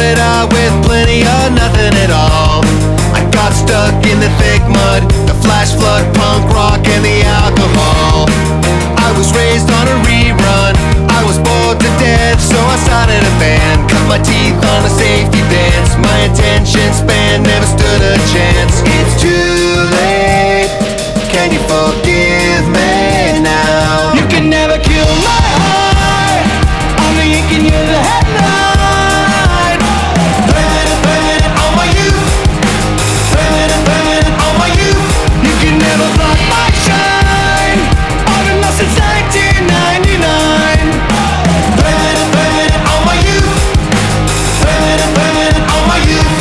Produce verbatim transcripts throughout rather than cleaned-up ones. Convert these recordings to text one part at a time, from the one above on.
started out with plenty of nothing at all. I got stuck in the thick mud, the flash flood, punk rock, and the alcohol. I was raised on a rerun, I was bored to death, so I started a band. Cut my teeth on a safety dance, my attention span never stood a chance. It's too late, can you forgive me now? You can never kill my heart, I'm the ink and you're the headline. Burn, burn on my youth, burn, burn on my youth. You can never block my shine, I've been lost since nineteen ninety-nine. Burn, burn on my youth, burn, burn on my youth.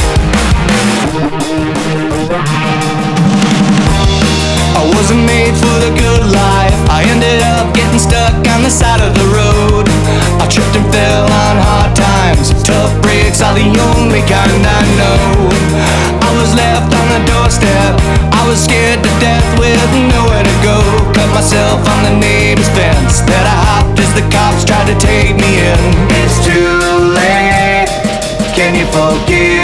I wasn't made for the good life, I ended up getting stuck on the side of the road. I tripped and fell on hard times, tough breaks are the only kind I know. I was left on the doorstep, I was scared to death with nowhere to go. Cut myself on the neighbor's fence that I hopped as the cops tried to take me in. It's too late, can you forgive